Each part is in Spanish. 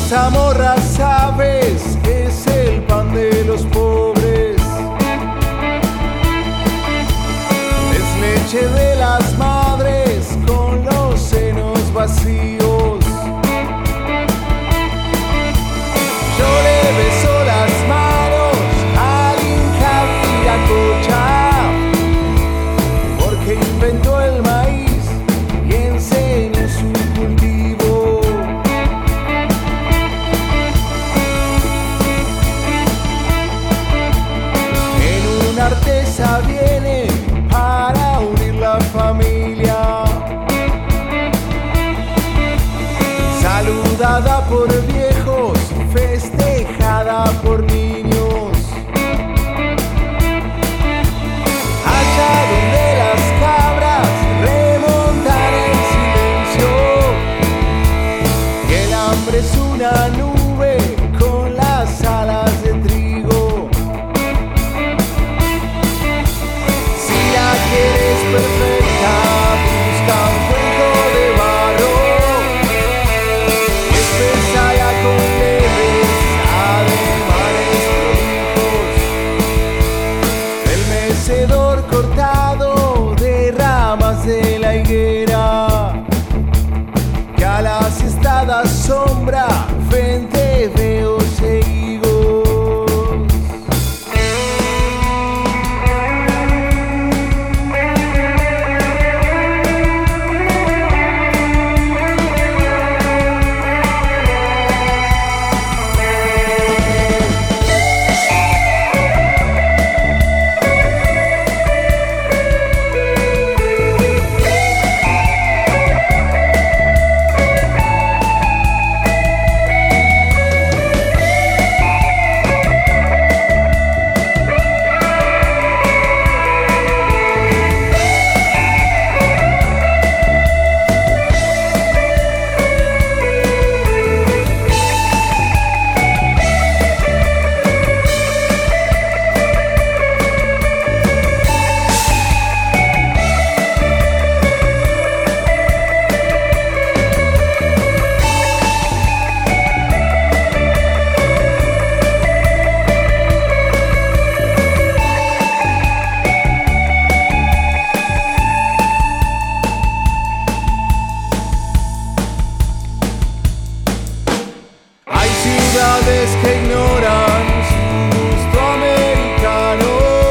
Mazamorra, sabes, es el pan de los pobres. Es leche de las madres con los senos vacíos. Yo le beso las manos al Inca Viracocha, porque inventó el maíz y enseñó su cultivo. En una artesa viene para unir la familia, saludada por viejos, festejada por niños. Allá donde las cabras remontan el silencio y el hambre es una nube con las alas de trigo. Si la quieres perfecta, busca un cuenco de barro, espesa ya con leves ademanes prolijos. El mecedor cortado de ramas de la higuera, que a la siesta da sombra frente veo seguigos. Ciudades que ignoran su gusto americano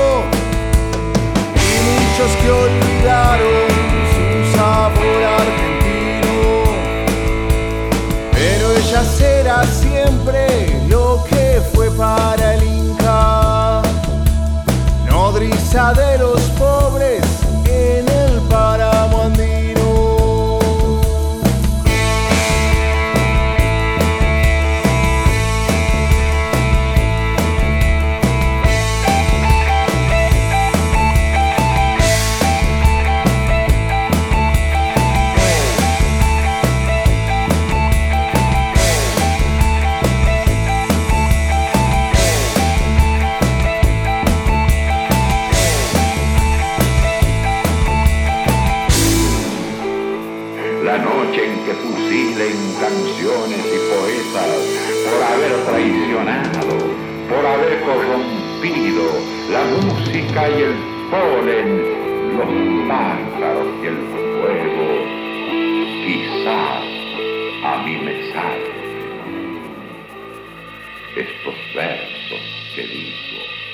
y muchos que olvidaron su sabor argentino, pero ella será siempre lo que fue para el Inca, nodriza de los pobres en el páramo andino. La noche en que fusilen canciones y poetas por haber traicionado, por haber corrompido la música y el polen, los pájaros y el fuego, quizás a mí me salen estos versos que digo.